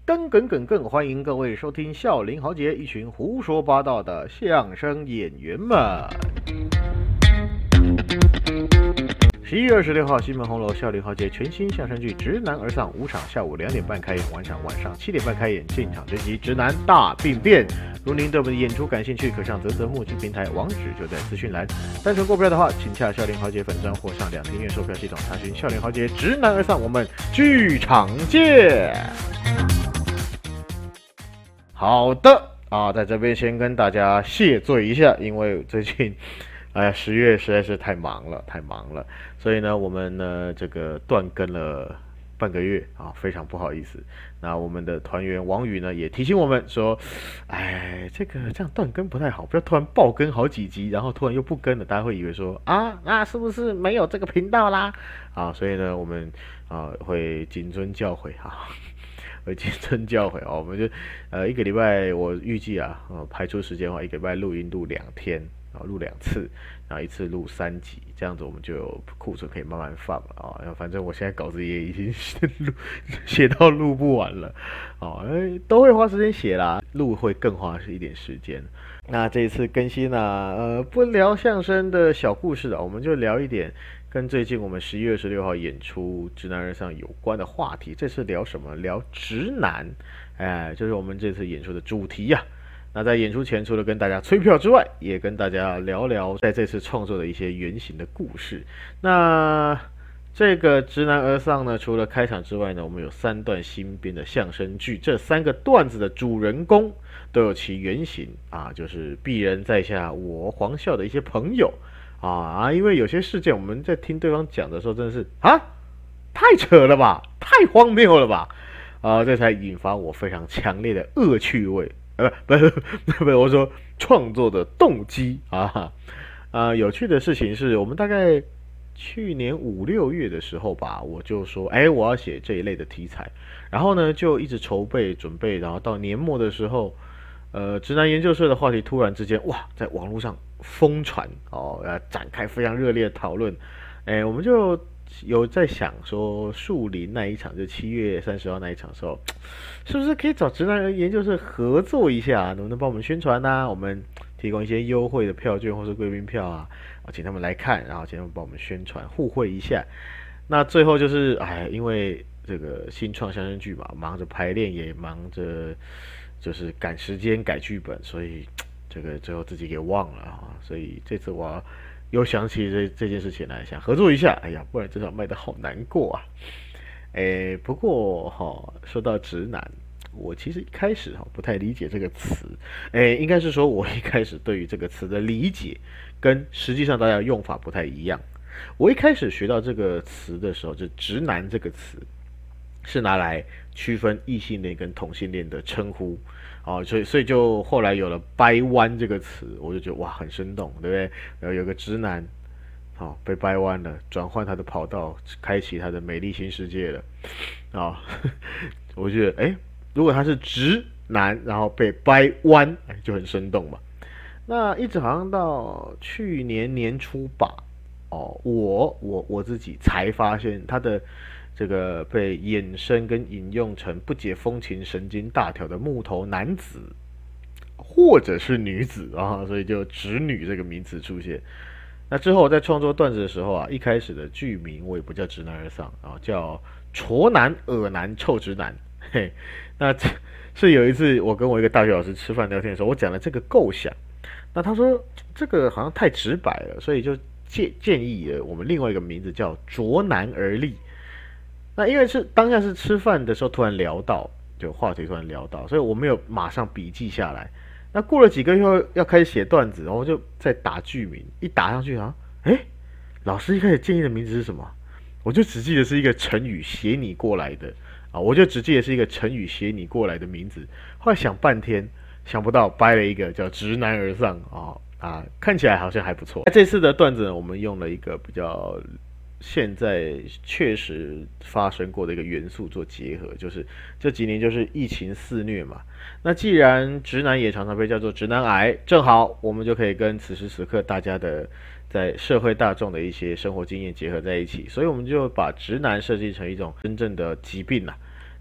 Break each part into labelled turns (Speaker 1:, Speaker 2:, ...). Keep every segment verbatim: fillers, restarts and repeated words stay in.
Speaker 1: 噔耿耿耿，欢迎各位收听笑林豪杰，一群胡说八道的相声演员们。十一月二十六号，西门红楼笑林豪杰全新相声剧《直男而丧》五场，下午两点半开演，晚场晚上七点半开演。进场这集《直男大病变》，如您对我们的演出感兴趣，可上泽泽募资平台，网址就在资讯栏。单纯购票的话，请洽笑林豪杰粉专或上两厅院售票系统查询笑林豪杰《直男而丧》，我们剧场见。好的啊，在这边先跟大家谢罪一下，因为最近，哎呀，十月实在是太忙了，太忙了，所以呢，我们呢这个断更了半个月啊，非常不好意思。那我们的团员王宇呢也提醒我们说，哎，这个这样断更不太好，不要突然爆更好几集，然后突然又不更了，大家会以为说啊，那是不是没有这个频道啦？啊，所以呢，我们啊会谨遵教诲哈。会谨遵教诲哦，我们就呃一个礼拜，我预计啊，呃排出时间的话，一个礼拜录音录两天，然后录两次，然后一次录三集，这样子我们就有库存可以慢慢放了啊、哦。反正我现在稿子也已经录写到录不完了，哦，都会花时间写啦，录会更花一点时间。那这一次更新呢、啊，呃，不聊相声的小故事了，我们就聊一点跟最近我们十一月二十六号演出《直男而丧》有关的话题。这次聊什么？聊直男，哎，就是我们这次演出的主题呀、啊。那在演出前，除了跟大家催票之外，也跟大家聊聊在这次创作的一些原型的故事。那这个《直男而丧》呢，除了开场之外呢，我们有三段新编的相声剧，这三个段子的主人公都有其原型啊，就是鄙人在下我黄笑的一些朋友啊，因为有些事件我们在听对方讲的时候，真的是啊，太扯了吧，太荒谬了吧，啊，这才引发我非常强烈的恶趣味，呃，不是不是，我说创作的动机啊啊，有趣的事情是我们大概去年五六月的时候吧，我就说，哎，我要写这一类的题材，然后呢，就一直筹备准备，然后到年末的时候，呃，直男研究社的话题突然之间，哇，在网络上疯传哦，呃，展开非常热烈的讨论，哎，我们就有在想说，树林那一场，就七月三十号那一场的时候，是不是可以找直男研究社合作一下，能不能帮我们宣传呢、啊？我们提供一些优惠的票券或是贵宾票啊。请他们来看，然后请他们帮我们宣传互惠一下。那最后就是，哎，因为这个新创相声剧嘛，忙着排练，也忙着就是赶时间改剧本，所以这个最后自己给忘了啊。所以这次我又想起这这件事情来，想合作一下。哎呀，不然这场卖得好难过啊。哎，不过哈、哦，说到直男。我其实一开始哈不太理解这个词，诶，应该是说我一开始对于这个词的理解跟实际上大家用法不太一样。我一开始学到这个词的时候，就直男这个词是拿来区分异性恋跟同性恋的称呼，哦，所以所以就后来有了掰弯这个词，我就觉得哇很生动，对不对？然后有个直男，哦，被掰弯了，转换他的跑道，开启他的美丽新世界了，啊、哦，我觉得诶。如果他是直男，然后被掰弯，就很生动嘛。那一直好像到去年年初吧，哦，我我我自己才发现他的这个被衍生跟引用成不解风情、神经大条的木头男子，或者是女子啊，所以就直女这个名词出现。那之后我在创作段子的时候啊，一开始的剧名我也不叫直男而丧啊，叫矬男、恶男、臭直男。嘿，那是有一次我跟我一个大学老师吃饭聊天的时候，我讲了这个构想，那他说这个好像太直白了，所以就建建议了我们另外一个名字叫卓男而立。那因为是当下是吃饭的时候突然聊到，就话题突然聊到，所以我没有马上笔记下来。那过了几个月要开始写段子，然后就再打剧名，一打上去啊，哎，老师一开始建议的名字是什么？我就只记得是一个成语写你过来的。啊，我就只记得是一个成语写你过来的名字，后来想半天想不到，掰了一个叫直男而丧啊啊，看起来好像还不错。这次的段子呢，我们用了一个比较现在确实发生过的一个元素做结合，就是这几年就是疫情肆虐嘛。那既然直男也常常被叫做直男癌，正好我们就可以跟此时此刻大家的在社会大众的一些生活经验结合在一起，所以我们就把直男设计成一种真正的疾病啦。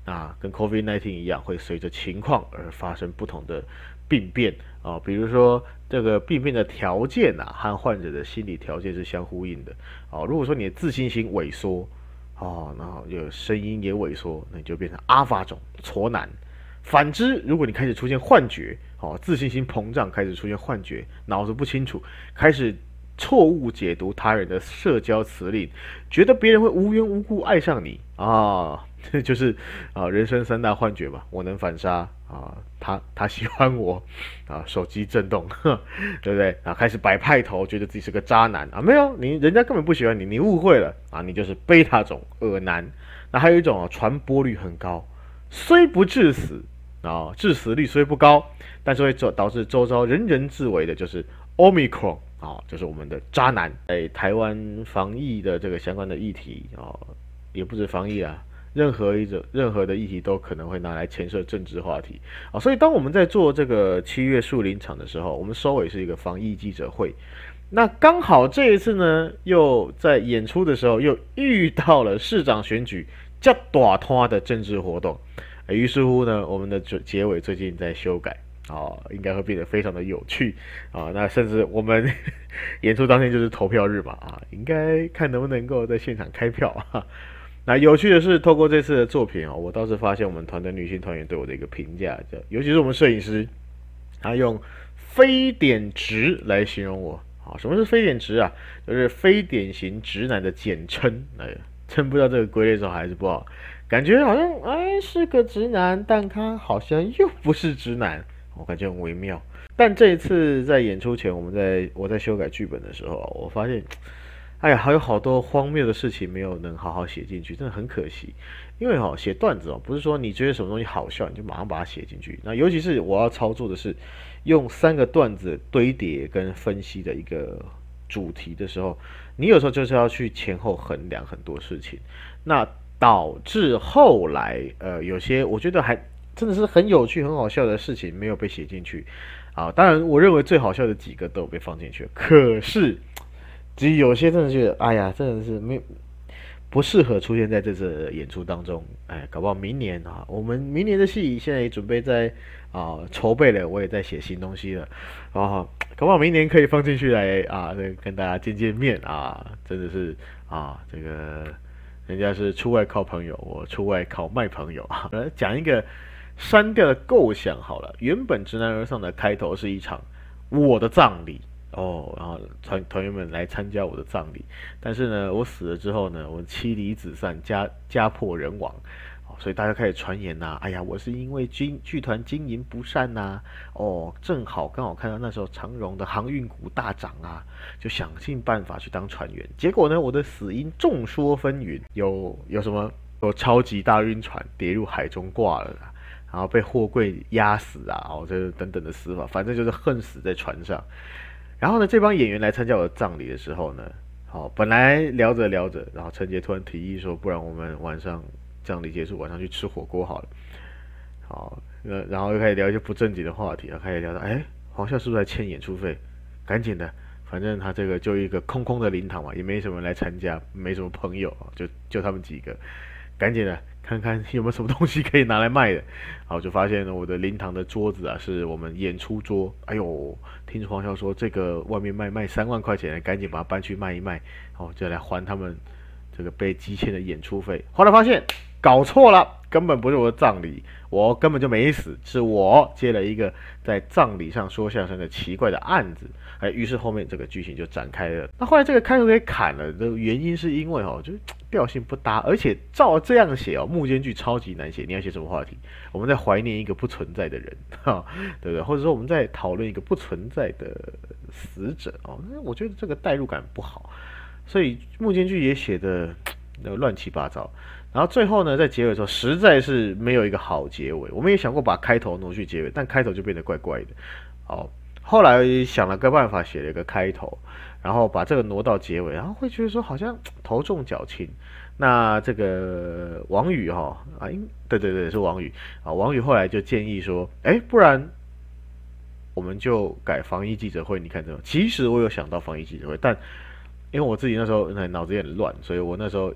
Speaker 1: 那跟 COVID 十九 一样，会随着情况而发生不同的病变啊、哦，比如说这个病变的条件啊，和患者的心理条件是相呼应的哦。如果说你的自信心萎缩哦，然后有声音也萎缩，那你就变成阿法种挫男。反之，如果你开始出现幻觉，哦，自信心膨胀，开始出现幻觉，脑子不清楚，开始错误解读他人的社交辞令，觉得别人会无缘无故爱上你啊，这就是啊人生三大幻觉吧。我能反杀啊，他他喜欢我啊，手机震动，呵对不对？啊，开始摆派头，觉得自己是个渣男啊，没有，你人家根本不喜欢你，你误会了啊，你就是贝塔种恶男。那还有一种啊，传播率很高，虽不致死啊，致死率虽不高，但是会导致周遭人人自危的，就是 Omicron 啊，就是我们的渣男。在台湾防疫的这个相关的议题啊，也不止防疫啊，任何一种任何的议题都可能会拿来牵涉政治话题啊。所以当我们在做这个七月树林场的时候，我们收尾是一个防疫记者会。那刚好这一次呢，又在演出的时候又遇到了市长选举这大摊的政治活动。于是乎呢，我们的结尾最近在修改啊，应该会变得非常的有趣啊。那甚至我们演出当天就是投票日嘛啊，应该看能不能够在现场开票啊。那有趣的是，透过这次的作品啊，我倒是发现我们团队女性团员对我的一个评价，尤其是我们摄影师，他用非典直来形容我。好，什么是非典直啊？就是非典型直男的简称。哎，真不知道这个归类是好还是不好。感觉好像哎是个直男，但他好像又不是直男，我感觉很微妙。但这一次在演出前，我们在我在修改剧本的时候，我发现，哎呀，还有好多荒谬的事情没有能好好写进去，真的很可惜。因为哈、哦，写段子哦，不是说你觉得什么东西好笑，你就马上把它写进去。那尤其是我要操作的是用三个段子堆叠跟分析的一个主题的时候，你有时候就是要去前后衡量很多事情。那导致后来，呃，有些我觉得还真的是很有趣、很好笑的事情没有被写进去啊。当然，我认为最好笑的几个都有被放进去，可是，只有些真的觉得，哎呀，真的是没不适合出现在这次演出当中。哎，搞不好明年啊，我们明年的戏现在也准备在啊筹备了，我也在写新东西了，然后搞不好明年可以放进去来啊，跟大家见见面啊，真的是啊这个。人家是出外靠朋友，我出外靠卖朋友啊。来讲一个删掉的构想好了。原本直男而上的开头是一场我的葬礼哦，然后团团员们来参加我的葬礼。但是呢，我死了之后呢，我妻离子散，家家破人亡。所以大家开始传言呐、啊，哎呀，我是因为剧剧团经营不善呐、啊，哦，正好刚好看到那时候长荣的航运股大涨啊，就想尽办法去当船员。结果呢，我的死因众说纷纭，有有什么有超级大晕船跌入海中挂了啦，然后被货柜压死啊，哦，这等等的死法，反正就是恨死在船上。然后呢，这帮演员来参加我的葬礼的时候呢，好、哦，本来聊着聊着，然后陈杰突然提议说，不然我们晚上。葬礼结束，晚上去吃火锅好了。好，那然后又开始聊一些不正经的话题，然后开始聊到，哎，黄孝是不是在欠演出费？赶紧的，反正他这个就一个空空的灵堂嘛，也没什么人来参加，没什么朋友，就就他们几个，赶紧的看看有没有什么东西可以拿来卖的。好，就发现我的灵堂的桌子啊，是我们演出桌。哎呦，听黄孝说这个外面卖卖三万块钱，赶紧把它搬去卖一卖，好，就来还他们这个被积欠的演出费。后来发现。搞错了，根本不是我的葬礼，我根本就没死，是我接了一个在葬礼上说相声的奇怪的案子，哎，于是后面这个剧情就展开了。那后来这个开头给砍了的原因是因为哦，就是调性不搭，而且照这样写哦，幕间剧超级难写。你要写什么话题？我们在怀念一个不存在的人，哈，对不对？或者说我们在讨论一个不存在的死者哦，那我觉得这个代入感不好，所以幕间剧也写的乱七八糟。然后最后呢，在结尾的时候，实在是没有一个好结尾。我们也想过把开头挪去结尾，但开头就变得怪怪的。好，后来想了个办法，写了一个开头，然后把这个挪到结尾，然后会觉得说好像头重脚轻。那这个王宇哈啊，对对对，是王宇啊。王宇后来就建议说，哎，不然我们就改防疫记者会。你看这种，其实我有想到防疫记者会，但因为我自己那时候脑子也很乱，所以我那时候。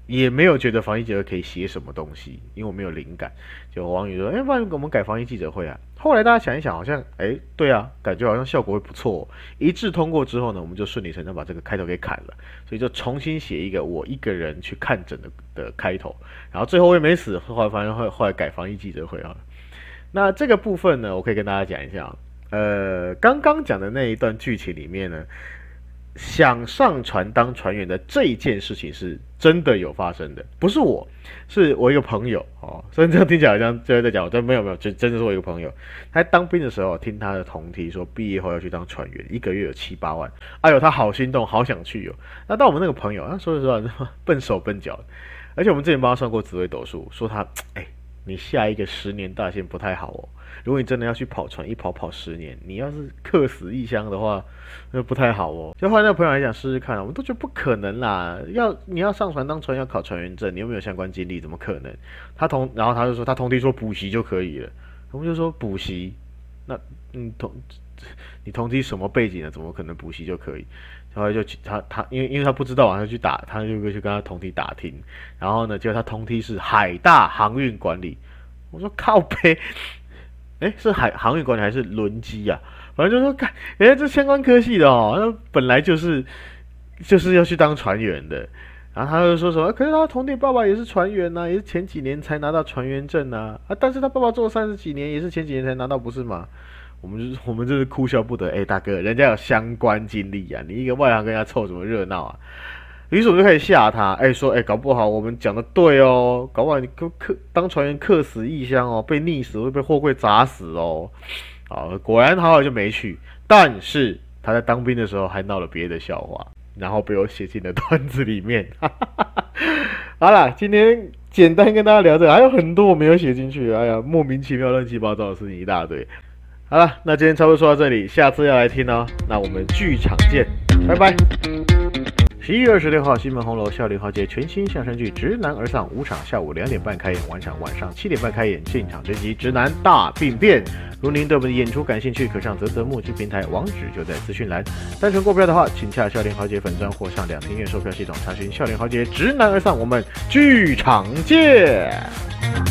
Speaker 1: 也没有觉得防疫记者会可以写什么东西，因为我没有灵感。就网友说，哎，不然我们改防疫记者会啊。后来大家想一想，好像，哎，对啊，感觉好像效果会不错、哦。一致通过之后呢，我们就顺理成章把这个开头给砍了，所以就重新写一个我一个人去看诊的的开头。然后最后我也没死，后来反正后后来改防疫记者会啊。那这个部分呢，我可以跟大家讲一下。呃，刚刚讲的那一段剧情里面呢，想上船当船员的这一件事情是真的有发生的，不是我，是我一个朋友哦。虽然这样听起来好像就是在讲我，但没有没有，就真的是我一个朋友。他在当兵的时候，听他的同梯说，毕业后要去当船员，一个月有七八万。哎呦，他好心动，好想去哦。那到我们那个朋友，他说实话，笨手笨脚的，而且我们之前帮他算过紫微斗数，说他，哎，你下一个十年大限不太好哦。如果你真的要去跑船，一跑跑十年，你要是客死异乡的话，那不太好哦。就换那个朋友来讲，试试看，我们都觉得不可能啦。要你要上船当船，要考船员证，你又没有相关经历，怎么可能？他同，然后他就说他同梯说补习就可以了，我们就说补习，那嗯同你同梯什么背景呢？怎么可能补习就可以？然后就他他因为因为他不知道啊，他去打，他就去跟他同梯打听，然后呢，结果他同梯是海大航运管理，我说靠北。哎，是海航运管理还是轮机啊？反正就说，看，哎，这相关科系的哦，那本来就是就是要去当船员的。然后他就说什么，可是他同弟爸爸也是船员呐、啊，也是前几年才拿到船员证呐、啊，啊，但是他爸爸做了三十几年，也是前几年才拿到，不是吗？我们就是我们真是哭笑不得。哎，大哥，人家有相关经历啊，你一个外行跟人家凑什么热闹啊？于是我就开始吓他，哎、欸，说，哎、欸，搞不好我们讲的对哦，搞不好你客当船员客死异乡哦，被溺死会被货柜砸死哦。好，果然好好就没去，但是他在当兵的时候还闹了别的笑话，然后被我写进了段子里面。好啦，今天简单跟大家聊这个，还有很多我没有写进去，哎呀，莫名其妙乱七八糟的事情一大堆。好了，那今天差不多说到这里，下次要来听哦，那我们剧场见，拜拜。十一月二十六号，西门红楼笑林豪杰全新相声剧《直男而丧》五场，下午两点半开演，晚场晚上七点半开演，现场征集直男大病变。如您对我们的演出感兴趣，可上啧啧募资平台，网址就在资讯栏。单纯购票的话，请洽笑林豪杰粉专或上两厅院售票系统查询笑林豪杰《直男而丧》，我们剧场见。